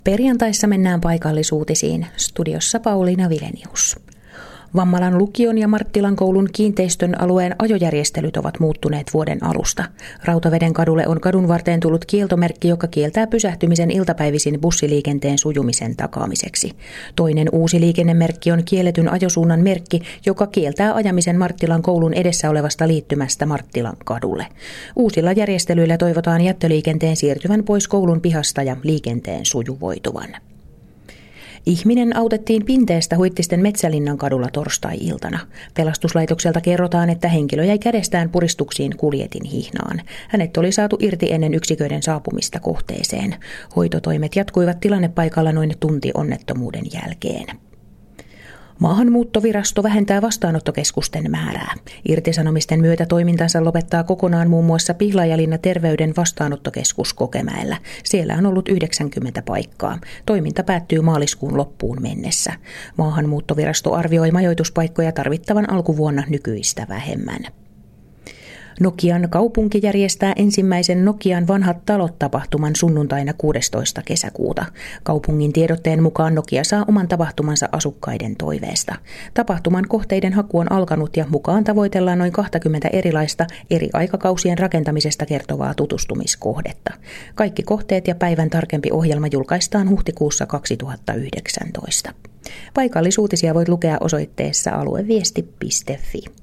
Perjantaissa mennään paikallisuutisiin. Studiossa Pauliina Vilenius. Vammalan lukion ja Marttilan koulun kiinteistön alueen ajojärjestelyt ovat muuttuneet vuoden alusta. Rautaveden kadulle on kadun varteen tullut kieltomerkki, joka kieltää pysähtymisen iltapäivisin bussiliikenteen sujumisen takaamiseksi. Toinen uusi liikennemerkki on kielletyn ajosuunnan merkki, joka kieltää ajamisen Marttilan koulun edessä olevasta liittymästä Marttilan kadulle. Uusilla järjestelyillä toivotaan jättöliikenteen siirtyvän pois koulun pihasta ja liikenteen sujuvoituvan. Ihminen autettiin Pinteestä Huittisten Metsälinnan kadulla torstai-iltana. Pelastuslaitokselta kerrotaan, että henkilö jäi kädestään puristuksiin kuljetin hihnaan. Hänet oli saatu irti ennen yksiköiden saapumista kohteeseen. Hoitotoimet jatkuivat tilannepaikalla noin tunti onnettomuuden jälkeen. Maahanmuuttovirasto vähentää vastaanottokeskusten määrää. Irtisanomisten myötä toimintansa lopettaa kokonaan muun muassa Pihlajalinna Terveyden vastaanottokeskus Kokemäellä. Siellä on ollut 90 paikkaa. Toiminta päättyy maaliskuun loppuun mennessä. Maahanmuuttovirasto arvioi majoituspaikkoja tarvittavan alkuvuonna nykyistä vähemmän. Nokian kaupunki järjestää ensimmäisen Nokian vanhat talot-tapahtuman sunnuntaina 16. kesäkuuta. Kaupungin tiedotteen mukaan Nokia saa oman tapahtumansa asukkaiden toiveesta. Tapahtuman kohteiden haku on alkanut ja mukaan tavoitellaan noin 20 erilaista eri aikakausien rakentamisesta kertovaa tutustumiskohdetta. Kaikki kohteet ja päivän tarkempi ohjelma julkaistaan huhtikuussa 2019. Paikallisuutisia voit lukea osoitteessa alueviesti.fi.